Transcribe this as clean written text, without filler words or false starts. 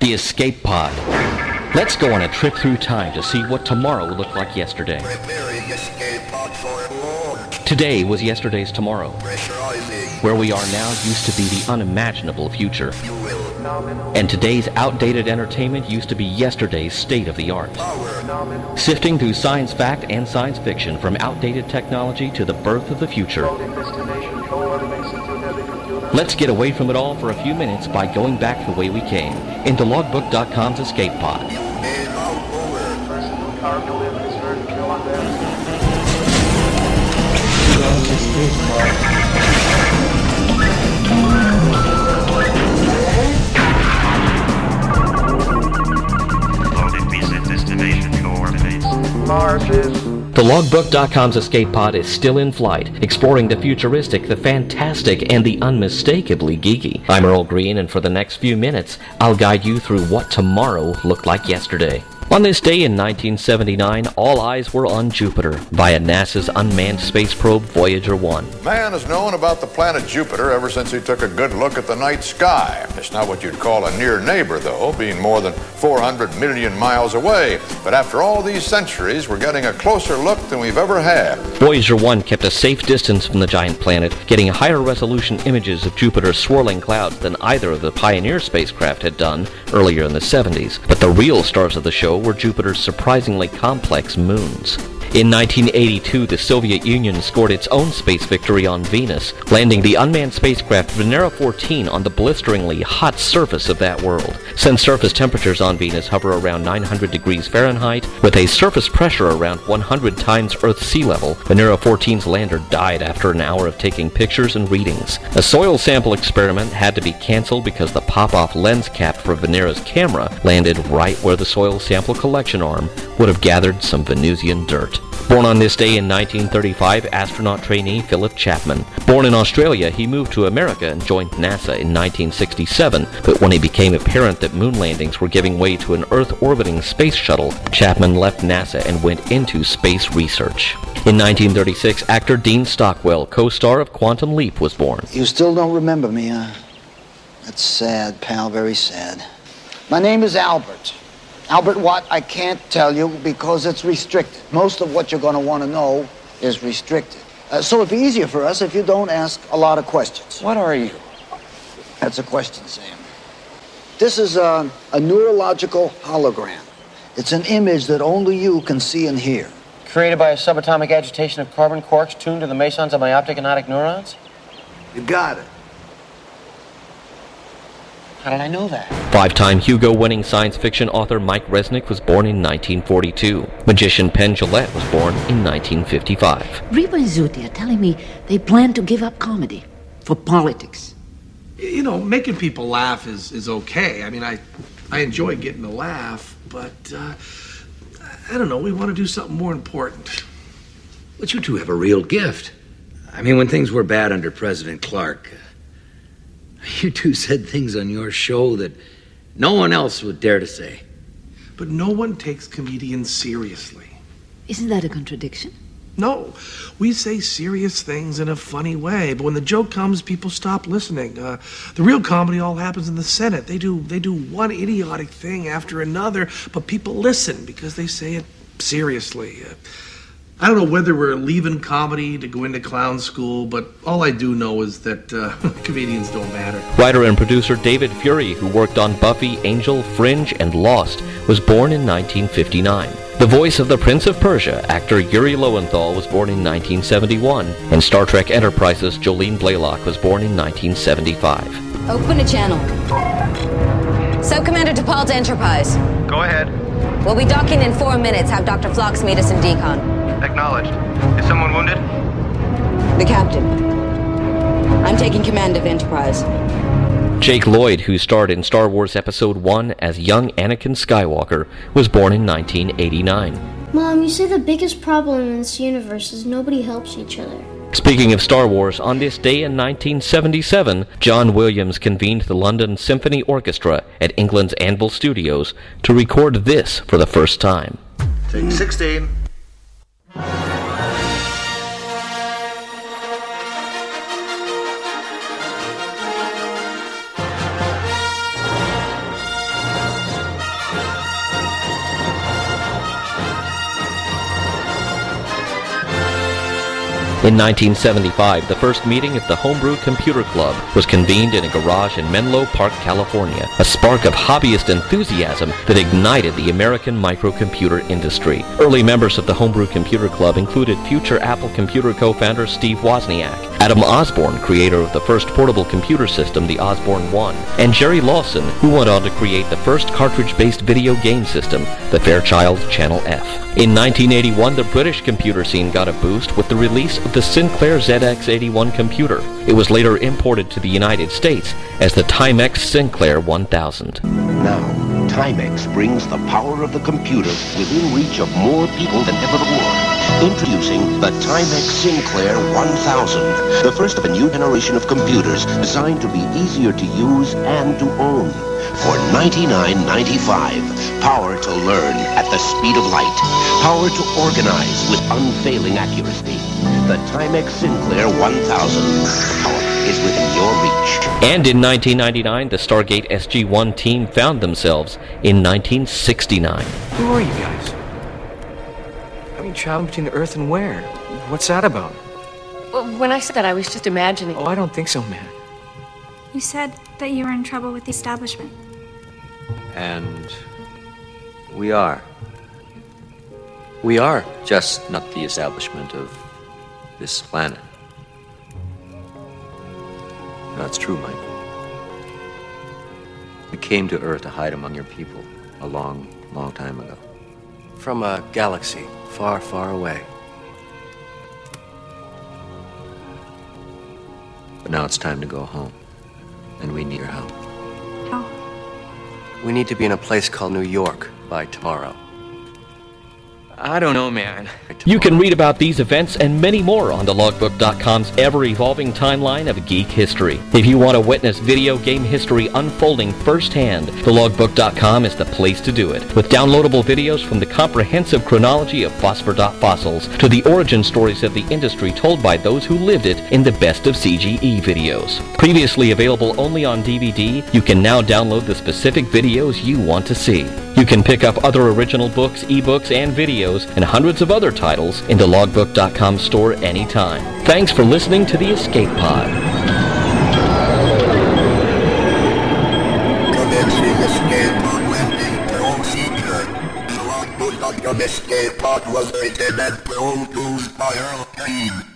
The Escape Pod. Let's go on a trip through time to see what tomorrow looked like yesterday. Preparing escape pod for launch. Today was yesterday's tomorrow. Pressurizing. Where we are now used to be the unimaginable future. You will. And today's outdated entertainment used to be yesterday's state-of-the-art. Power. Sifting through science fact and science fiction from outdated technology to the birth of the future. Let's get away from it all for a few minutes by going back the way we came, into Logbook.com's Escape Pod. And out over. Loaded recent destination coordinates. The Logbook.com's Escape Pod is still in flight, exploring the futuristic, the fantastic, and the unmistakably geeky. I'm Earl Green, and for the next few minutes, I'll guide you through what tomorrow looked like yesterday. On this day in 1979, all eyes were on Jupiter via NASA's unmanned space probe Voyager 1. Man has known about the planet Jupiter ever since he took a good look at the night sky. It's not what you'd call a near neighbor, though, being more than 400 million miles away. But after all these centuries, we're getting a closer look than we've ever had. Voyager 1 kept a safe distance from the giant planet, getting higher resolution images of Jupiter's swirling clouds than either of the Pioneer spacecraft had done earlier in the 70s. But the real stars of the show were Jupiter's surprisingly complex moons. In 1982, the Soviet Union scored its own space victory on Venus, landing the unmanned spacecraft Venera 14 on the blisteringly hot surface of that world. Since surface temperatures on Venus hover around 900 degrees Fahrenheit, with a surface pressure around 100 times Earth's sea level, Venera 14's lander died after an hour of taking pictures and readings. A soil sample experiment had to be canceled because the pop-off lens cap for Venera's camera landed right where the soil sample collection arm would have gathered some Venusian dirt. Born on this day in 1935, astronaut trainee Philip Chapman. Born in Australia, he moved to America and joined NASA in 1967, but when it became apparent that moon landings were giving way to an Earth-orbiting space shuttle, Chapman left NASA and went into space research. In 1936, actor Dean Stockwell, co-star of Quantum Leap, was born. You still don't remember me, huh? That's sad, pal, very sad. My name is Albert. Albert what? I can't tell you because it's restricted. Most of what you're going to want to know is restricted. So it'd be easier for us if you don't ask a lot of questions. What are you? That's a question, Sam. This is a neurological hologram. It's an image that only you can see and hear. Created by a subatomic agitation of carbon quarks tuned to the mesons of my optic and otic neurons? You got it. How did I know that? Five-time Hugo-winning science fiction author Mike Resnick was born in 1942. Magician Penn Jillette was born in 1955. Reba and Zuti are telling me they plan to give up comedy for politics. You know, making people laugh is okay. I mean, I enjoy getting a laugh, but I don't know, we want to do something more important. But you two have a real gift. I mean, when things were bad under President Clark, you two said things on your show that no one else would dare to say. But no one takes comedians seriously. Isn't that a contradiction? No, we say serious things in a funny way, but when the joke comes, people stop listening. The real comedy all happens in the Senate. They do one idiotic thing after another, but people listen because they say it seriously. I don't know whether we're leaving comedy to go into clown school, but all I do know is that comedians don't matter. Writer and producer David Fury, who worked on Buffy, Angel, Fringe, and Lost, was born in 1959. The voice of the Prince of Persia, actor Yuri Lowenthal, was born in 1971, and Star Trek Enterprise's Jolene Blalock was born in 1975. Open a channel. Sub-Commander DePaul to Enterprise. Go ahead. We'll be docking in 4 minutes. Have Dr. Phlox meet us in decon. Acknowledged. Is someone wounded? The captain. I'm taking command of Enterprise. Jake Lloyd, who starred in Star Wars Episode 1 as young Anakin Skywalker, was born in 1989. Mom, you say the biggest problem in this universe is nobody helps each other. Speaking of Star Wars, on this day in 1977, John Williams convened the London Symphony Orchestra at England's Anvil Studios to record this for the first time. Take 16. In 1975, the first meeting of the Homebrew Computer Club was convened in a garage in Menlo Park, California, a spark of hobbyist enthusiasm that ignited the American microcomputer industry. Early members of the Homebrew Computer Club included future Apple Computer co-founder Steve Wozniak, Adam Osborne, creator of the first portable computer system, the Osborne 1, and Jerry Lawson, who went on to create the first cartridge-based video game system, the Fairchild Channel F. In 1981, the British computer scene got a boost with the release of the Sinclair ZX81 computer. It was later imported to the United States as the Timex Sinclair 1000. Now, Timex brings the power of the computer within reach of more people than ever before. Introducing the Timex Sinclair 1000, the first of a new generation of computers designed to be easier to use and to own. For $99.95, power to learn at the speed of light, power to organize with unfailing accuracy. The Timex Sinclair 1000, power is within your reach. And in 1999, the Stargate SG-1 team found themselves in 1969. Who are you guys? I mean, traveling between the Earth and where? What's that about? Well, when I said that, I was just imagining. Oh, I don't think so, man. You said that you were in trouble with the establishment. And we are. We are just not the establishment of this planet. That's true, Mike. We came to Earth to hide among your people a long, long time ago. From a galaxy far, far away. But now it's time to go home, and we need your help. How? We need to be in a place called New York by tomorrow. I don't know, man. You can read about these events and many more on thelogbook.com's ever-evolving timeline of geek history. If you want to witness video game history unfolding firsthand, thelogbook.com is the place to do it. With downloadable videos from the comprehensive chronology of Phosphor.Fossils to the origin stories of the industry told by those who lived it in the Best of CGE videos. Previously available only on DVD, you can now download the specific videos you want to see. You can pick up other original books, ebooks, and videos, and hundreds of other titles in the logbook.com store anytime. Thanks for listening to the Escape Pod. Commencing Escape Pod landing procedure. The logbook.com Escape Pod was written and produced by Earl Green.